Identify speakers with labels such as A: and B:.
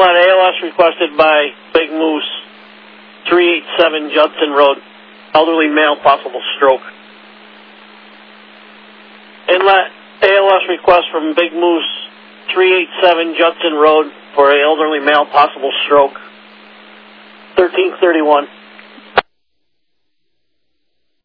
A: Inlet ALS requested by Big Moose, 387 Judson Road. Elderly male, possible stroke. Inlet ALS request from Big Moose, 387 Judson Road for an elderly male, possible stroke. 1331.